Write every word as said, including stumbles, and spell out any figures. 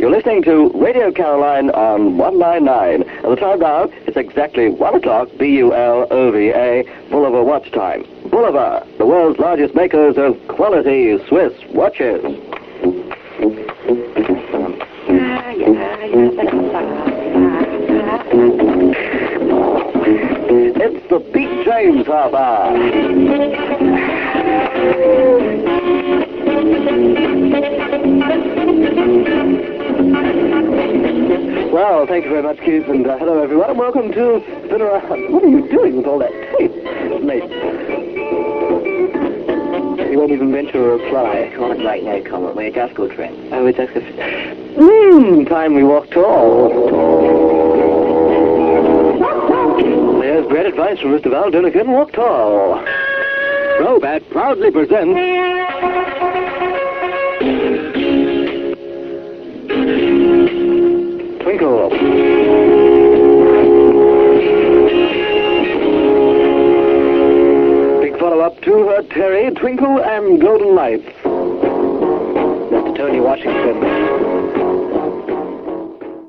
You're listening to Radio Caroline on one ninety-nine. At the time now, it's exactly one o'clock, B U L O V A, Bulliver Watch Time. Bulliver, the world's largest makers of quality Swiss watches. It's the Pete James half hour. Well, thank you very much, Keith, and uh, hello, everyone, and welcome to Spin Around. What are you doing with all that tape, mate? You won't even venture a reply. Comment right now, comment. We're a Gasco trend. Oh, it's just... Mmm, time we walk tall. There's great advice from Mister Val Dunican. Walk tall. Robat proudly presents... Twinkle. Big follow-up to her Terry, Twinkle and Golden Lights. Mister Tony Washington.